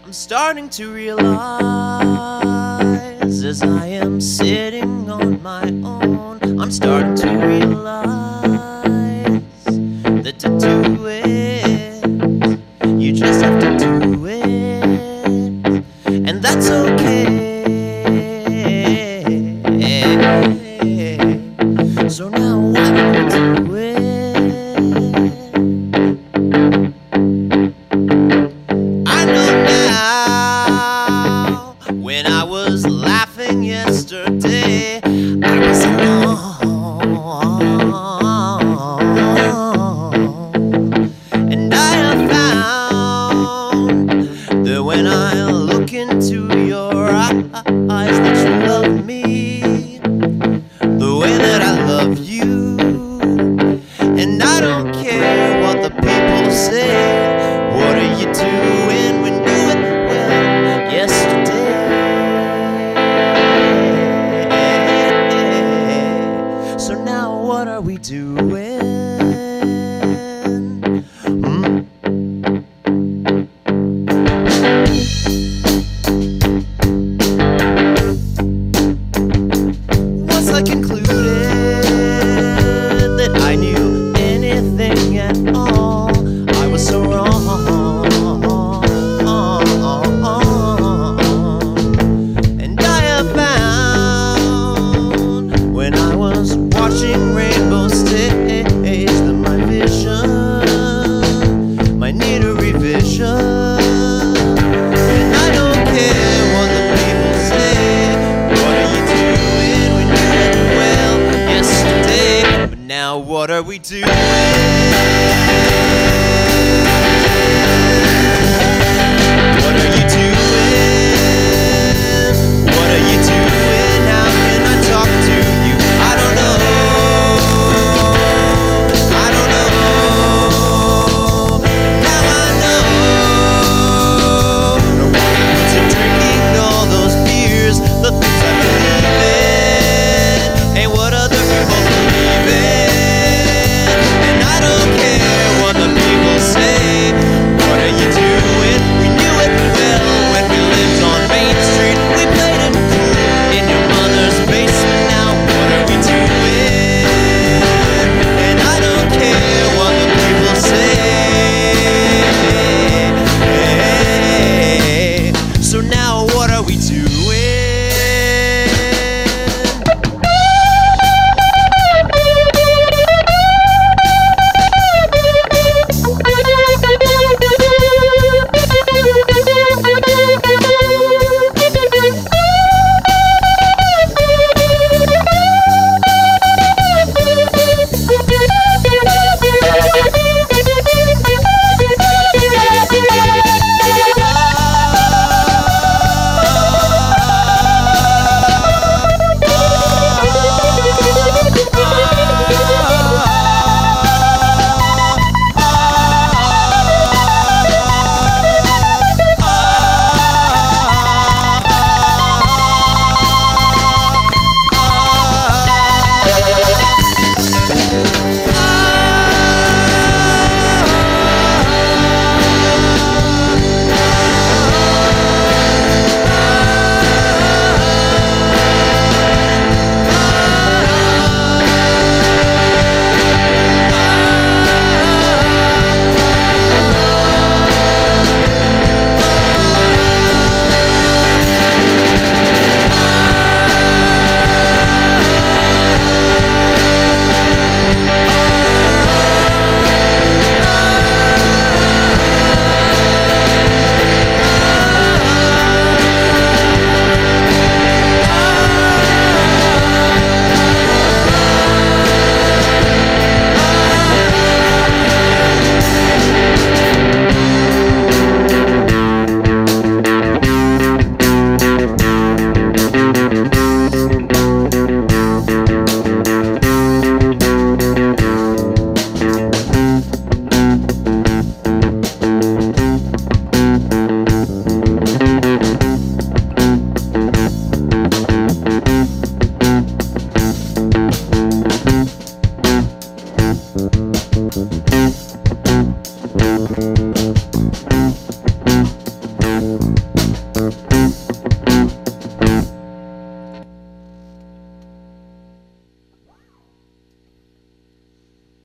I'm starting to realize as I am sitting on my own, I'm starting to realize that to do it, you just have to do it, and that's okay. So now why don't we do it? I know now, when I was laughing yesterday, I was alone, and I have found that when I look into your eyes, that you love me the way that I love you, and I don't care what the people say. What are you doing when you were well yesterday? So now what are we doing? Once I concluded that I knew anything at all, I was so wrong. And I have found, when I was watching Rainbow Stage, that my vision might need a revision. And I don't care what the people say. What are you doing when you went well yesterday? But now what are we doing?